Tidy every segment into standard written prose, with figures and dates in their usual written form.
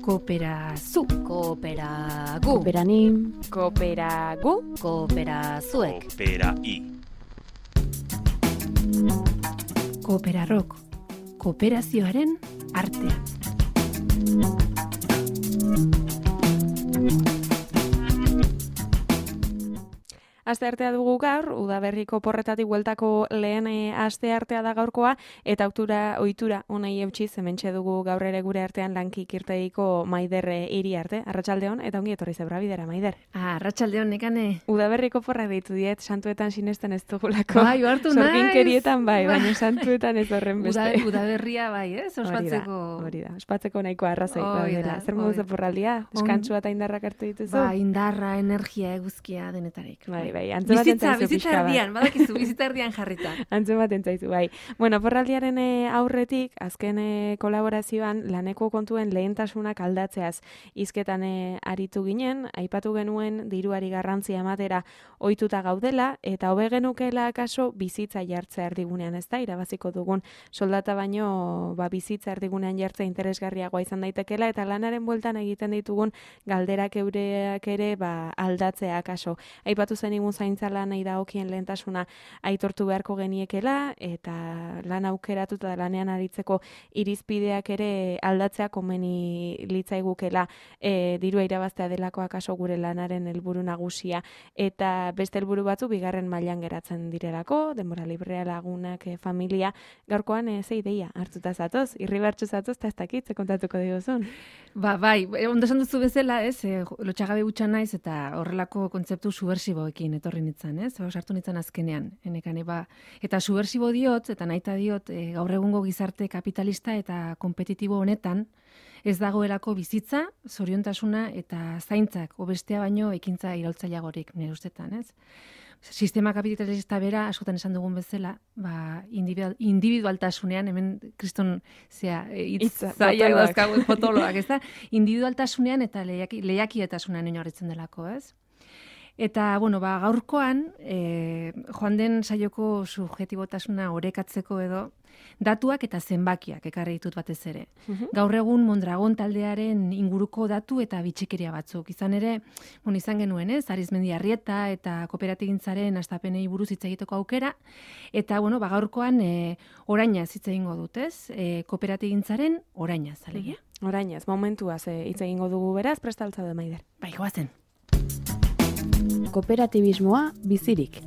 Kooperazu. Kooperagu. Kooperanim. Kooperagu. Kooperazuek. Kooperai. Kooperarrok. Kooperazioaren artea. Asteartea dugu gaur, udaberriko porretatik bueltako lehen asteartea da gaurkoa, eta ohitura honei eutxiz, hementxe dugu gaur ere gure artean lankik irteiko Maider Iriarte. Arratsaldeon, eta ongi etorri zebra bidera, Maider. Arratsaldeon, nekane. Udaberriko porrak deitu diet, santuetan sinesten ez dugulako. Bai, hartu naiz. Sorginkerietan bai, baina santuetan ez horren beste. Udaberria bai, ospatzeko. Hori da, ospatzeko nahiko arrazoi daudela. Zer moduz porraldia? Deskantsua eta indarrak hartu dituzu? Ba, indarra, energia, eguzkia denetarik. Bai. Bizitza erdian, badakizu, bizitza erdian jarrita. Antzematen zaizu, bai. Bueno, porraldiaren aurretik, azken kolaborazioan, laneko kontuen lehentasunak aldatzeaz hizketan aritu ginen, aipatu genuen diruari garrantzia ematera ohituta gaudela, eta hobe genukela kaso bizitza jartzea erdigunean, ez da, irabaziko dugun soldata baino bizitza erdigunean jartzea interesgarriagoa izan daitekela, eta lanaren bueltan egiten ditugun galderak eureak ere aldatzea kaso. Aipatu zen zaintza lanei dagokien lehentasuna aitortu beharko geniekela, eta lan aukeratuta lanean aritzeko irizpideak ere aldatzea komeni litzaigukela dirua irabaztea delakoa kaso gure lanaren helburu nagusia, eta beste helburu batzu bigarren mailan geratzen direlako, denbora librea, lagunak, familia. Gaurkoan ze ideia hartuta zatoz, irribartzu zatoz, eta ez dakit, kontatuko diguzun. Bai, ondo esan duzu bezala, lotxagabe gutxa naiz, eta horrelako kontzeptu subversiboekin etorri nintzen, sartu nintzen azkenean. Eta subversibo diot, eta nahita diot, gaur egungo gizarte kapitalista eta kompetitibo honetan, ez dagoelako bizitza, zoriontasuna eta zaintzak, obestea baino ekintza iraultzaileagorik, nire ustetan, Sistema kapitalista bera, askotan esan dugun bezala, individualtasunean, hemen kriston itzaiak dazkagu potoloak, ez da? Individualtasunean eta lehiakietasunean oinarritzen delako, ez? Eta, gaurkoan, joan den saioko subjetibotasuna orekatzeko edo, datuak eta zenbakiak ekarri ditut batez ere. Gaur egun Mondragon taldearen inguruko datu eta bitxikeria batzuk. Izan ere, izan genuen, Arizmendi Arrieta eta kooperatigintzaren hastapenei buruz hitz egiteko aukera, eta, gaurkoan orainaz hitz egingo dut, kooperatigintzaren orainaz, alegia. Orainaz, momentuaz hitz egingo dugu beraz, prestaltza da, Maider. Bai, goazen. Kooperatibismoa bizirik.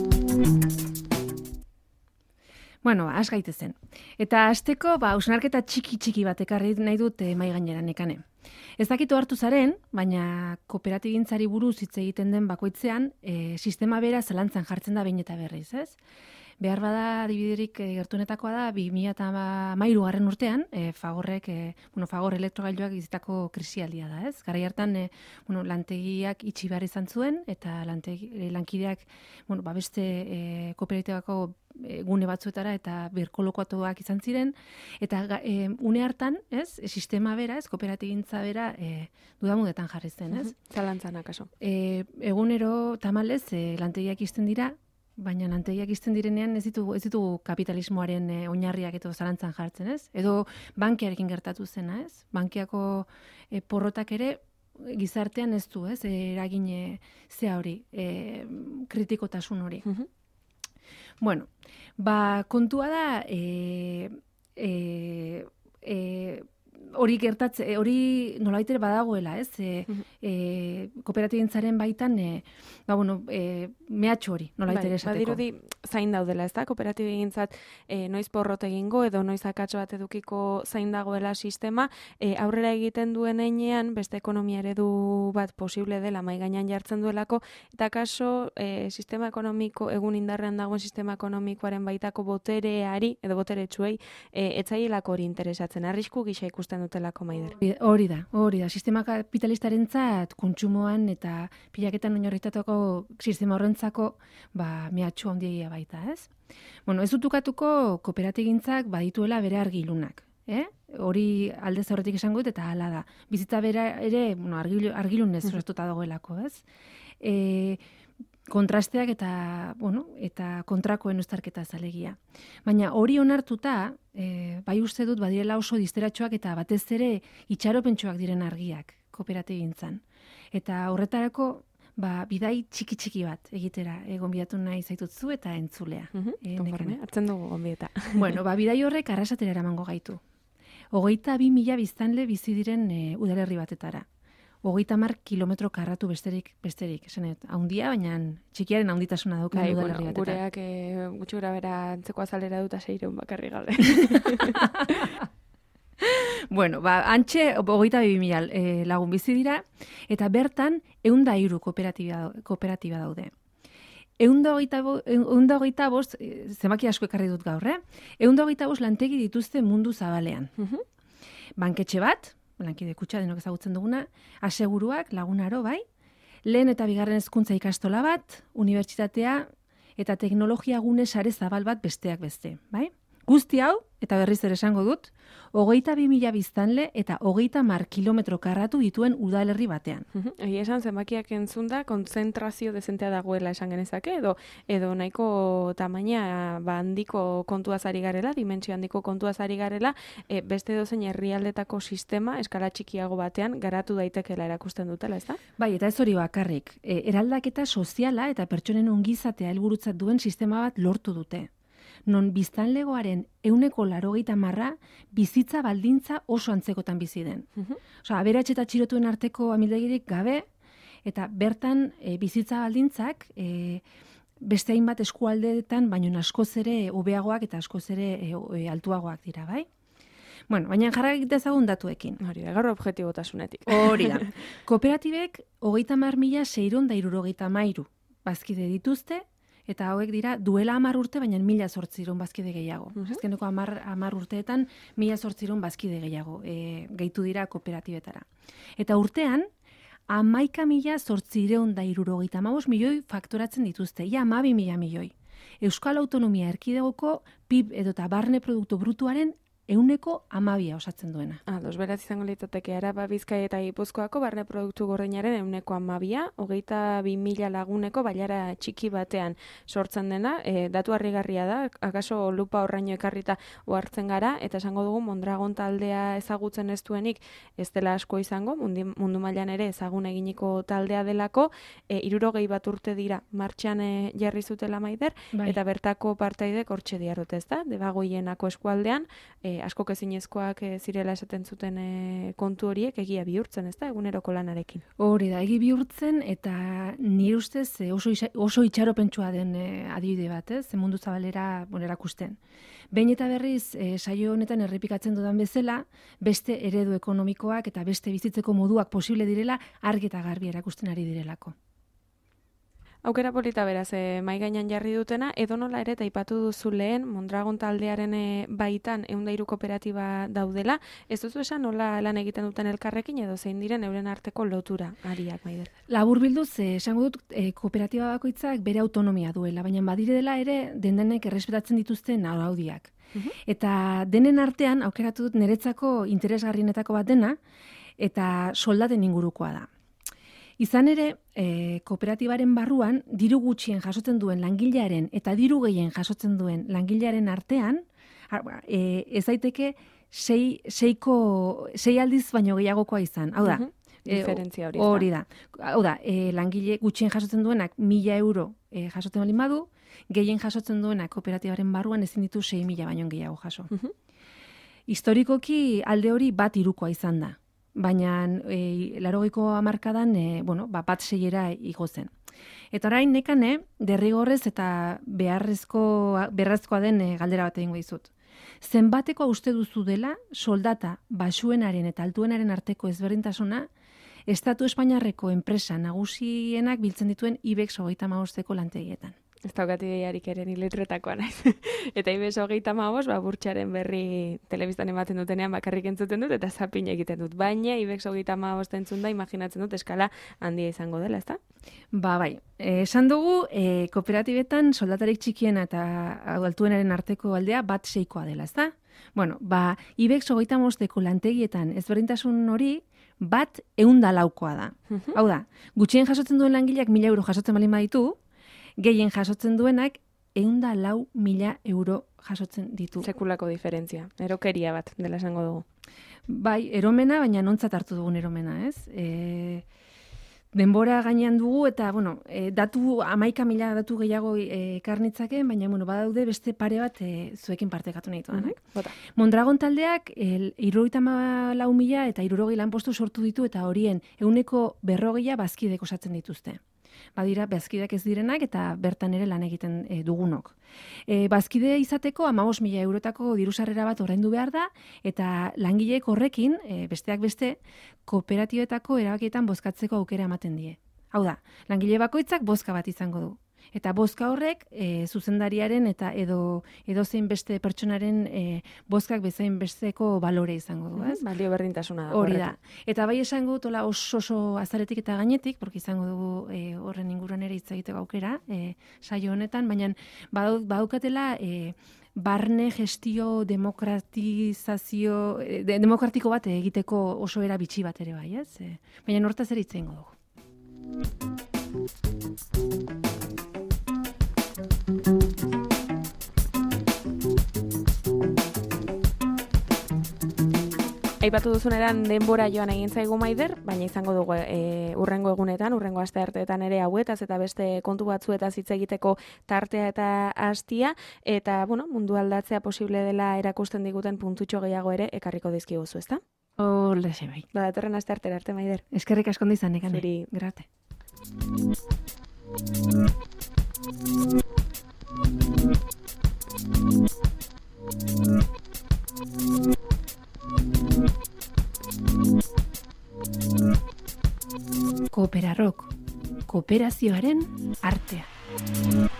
Has gaitezen. Eta hasteko, hausnarketa txiki bat ekarri nahi dut mahai gaineran nekane. Ez dakitu hartu zaren, baina kooperatigintzari buruz hitz egiten den bakoitzean, sistema bera zalantzan jartzen da behin eta berriz, ez? Behar bada adibiderik gertuenetakoa da 2013 urtean, Fagor elektrogailuak izitako krisialdia da, ez? Garai hartan, lantegiak itxi behar izan zuen, eta lankideak, beste kooperatibako gune batzuetara eta birkolokatuak izan ziren, eta une hartan, sistema bera, kooperatibintza bera, dudamudetan jarri zen, ez? Zalantzan akaso. Egunero tamalez, lantegiak izten dira, baina lantegiak izten direnean ez ditugu kapitalismoaren oinarriak eta zalantzan jartzen, ez? Edo bankiarekin gertatu zena, ez? Bankiako porrotak ere gizartean ez du, ez? Eragin hori, kritikotasun hori. Kontua da hori nolabait ere badagoela, ez? Kooperatigintzaren baitan, mehatxu hori, nolabait ere esateko. Badirudi zain daudela, ez da? Kooperatigintzat noiz porrot egingo edo noiz akatso bat edukiko zain dagoela sistema, aurrera egiten duen heinean, beste ekonomia eredu bat posible dela mai gainean jartzen duelako, eta kaso sistema ekonomiko, egun indarrean dagoen sistema ekonomikoaren baitako botereari, edo boteretsuei, etzaielako hori interesatzen, arrisku gisa ikusten dutelako, Maider. Hori da. Sistema kapitalistarentzat kontsumoan eta pilaketan oinarritutako sistema horrentzako mehatxu handiegia baita, ez? Ez dut ukatuko kooperatigintzak badituela bere argilunak, Hori aldez horretik esango dut eta hala da. Bizitza bera ere, argilunez sortuta dagoelako, ez? kontrasteak eta kontrakoen uztarketa zalegia. Baina hori onartuta, bai uste dut badirela oso disteratxoak eta batez ere itxaropentsuak diren argiak kooperatigintzan. Eta horretarako bidai txiki bat egitera gonbidatu nahi zaitutzu eta entzulea. Hartzen dugu gonbideta. Bueno, bidai horrek arrasatera eramango gaitu. 22.000 biztanle bizi diren udalerri batetara. 30 kilometro karratu besterik, esanet, haundia, baina txikiaren haunditasuna dauka udalerri batetara. Gureak gutxi gora bera antzeko azalera dut 600 bakarri gabe. Bueno, antxe 22.000 lagun bizi dira, eta bertan 103 kooperatiba daude. 125, zenbaki asko ekarri dut gaur, 125 lantegi dituzte mundu zabalean. Banketxe bat, lankide kutxa denok ezagutzen duguna, aseguruak, lagunaro, bai, lehen eta bigarren hezkuntza ikastola bat, unibertsitatea eta teknologia gune sare zabal bat besteak beste, bai? Guzti hau, eta berriz ere esango dut, 22.000 biztanle eta 30 kilometro karratu dituen udalerri batean. Egia esan, zenbakiak entzunda, kontzentrazio dezentea dagoela esan genezake, edo nahiko tamaina handiko kontuaz ari garela, dimentsio handiko kontuaz ari garela, beste dozein herrialdetako sistema eskala txikiago batean garatu daitekeela erakusten dutela, ez da? Bai, eta ez hori bakarrik. Eraldaketa soziala eta pertsonen ongizatea helburutzat duen sistema bat lortu dute. Non biztanlegoaren 80% bizitza baldintza oso antzekotan bizi den. Aberats eta txirotuen arteko amildegirik gabe, eta bertan bizitza baldintzak beste hainbat eskualdeetan, baino askoz ere hobeagoak eta askoz ere altuagoak dira, bai? Bueno, baina jarrak dezagun datuekin. Hori da, gaur objektibotasunetik. Hori da. Kooperatibek 30.673 bazkide dituzte, eta hauek dira duela 10 urte, baina 1.800 bazkide gehiago. Azkeneko 10 urteetan 1.800 bazkide gehiago gehitu dira kooperatibetara. Eta urtean, 11.875 milioi faktoratzen dituzte, ia 12.000 milioi. Euskal Autonomia Erkidegoko PIB edota barne produktu brutuaren 12% osatzen duena. Beraz izango litzateke Araba, Bizkaia eta Gipuzkoako barne produktu gordinaren 12%, 22.000 laguneko bailara txiki batean sortzen dena, datu harrigarria da, akaso lupa horraino ekarrita ohartzen gara, eta esango dugu Mondragon taldea ezagutzen ez duenik ez dela asko izango, mundu mailan ere ezagun eginiko taldea delako, 61 urte dira martxan jarri zutela Maider, eta bertako partaidek hortxe diarrute, ez da? Debagoienako eskualdean, asko ezinezkoak zirela esaten zuten kontu horiek egia bihurtzen, ez da, eguneroko lanarekin. Hori da, egi bihurtzen, eta nire ustez oso itxaropentsua den adibide bat, ez? Mundu zabalera erakusten. Behin eta berriz, saio honetan errepikatzen dudan bezala, beste eredu ekonomikoak eta beste bizitzeko moduak posible direla, argi eta garbi erakusten ari direlako. Aukera polita beraz, mai gainean jarri dutena, edonola ere eta aipatu duzu lehen, Mondragon taldearen baitan 103 kooperatiba daudela, ez duzu esan nola lan egiten duten elkarrekin edo zein diren euren arteko lotura ariak, Maider? Laburbilduz, esango dut, kooperatiba bakoitzak bere autonomia duela, baina badirela ere dendenek errespetatzen dituzten araudiak. Eta denen artean, aukeratu dut niretzako interesgarrienetako bat dena, eta soldaten ingurukoa da. Izan ere, kooperatibaren barruan, diru gutxien jasotzen duen langilearen eta diru gehien jasotzen duen langilearen artean, ez daiteke 6 aldiz baino gehiagokoa izan. Hau da, diferentzia hori da. Hau da, langile gutxien jasotzen duenak 1.000 euro jasotzen balin badu, gehien jasotzen duenak kooperatibaren barruan ezin ditu 6.000 baino gehiago jaso. Historikoki alde hori 1/3 izan da. Baina 80ko hamarkadan bat 6era igo zen. Eta orain nekane derrigorrez eta beharrezkoa den galdera bat egingo dizut. Zenbatekoa uste duzu dela soldata baxuenaren eta altuenaren arteko ezberdintasuna Estatu Espainiarreko enpresa nagusienak biltzen dituen IBEX 35ko lantegietan? Ez daukat ideiarik ere ni letretakoa naiz. Eta IBEX 35, burtsaren berri telebistan ematen dutenean bakarrik entzuten dut eta zapin egiten dut. Baina IBEX 35 entzun da, imaginatzen dut eskala handia izango dela, ezta? Bai. Esan dugu, kooperatibetan soldatarik txikiena eta altuenaren arteko aldea 1/6 dela, ezta? Bueno, IBEX 35ko lantegietan ezberdintasun hori 1/104 da. Hau da, gutxien jasotzen duen langileak 1.000 euro jasotzen balin baditu, Gehien jasotzen duenak 104.000 euro jasotzen ditu. Sekulako diferentzia. Erokeria bat, dela esango dugu. Bai, eromena, baina nontzat hartu dugun eromena, ez? Denbora gainean dugu eta, datu 11.000 datu gehiago ekarnitzake, baina, badaude beste pare bat zuekin partekatu nahi duanak. Mondragon taldeak 74.000 eta 60 lanpostu sortu ditu eta horien 140 bazkidek osatzen dituzte. Badira, bazkideak ez direnak eta bertan ere lan egiten dugunok. Bazkide izateko 15.000 eurotako dirusarrera bat ordaindu behar da, eta langileek horrekin, besteak beste, kooperatibetako erabakietan bozkatzeko aukera ematen die. Hau da, langile bakoitzak bozka bat izango du. Eta bozka horrek zuzendariaren eta edo zein beste pertsonaren bozkak bezain besteko balore izango du, ez? Balio berdintasuna da. Hori da. Eta bai esango dut oso azaretik eta gainetik, porque izango dugu horren inguruan ere hitz egiteko aukera, saio honetan, baina badaukatela barne gestio demokratiko bat egiteko oso era bitxi bat ere bai, ez? Baina hortaz ere hitz egingo dugu. Aipatu duzuneran denbora joan egin zaigu Maider, baina izango dugu urrengo egunetan, urrengo astearteetan ere hauetaz eta beste kontu batzuetaz hitz egiteko tartea eta astia, eta mundu aldatzea posible dela erakusten diguten puntutxo gehiago ere ekarriko dizkiguzu, ezta? Horlexe bai. Datorren asteartera arte Maider. Eskerrik asko ondo izan nekane. Zuri. Grate. Kooperarok, kooperazioaren artea.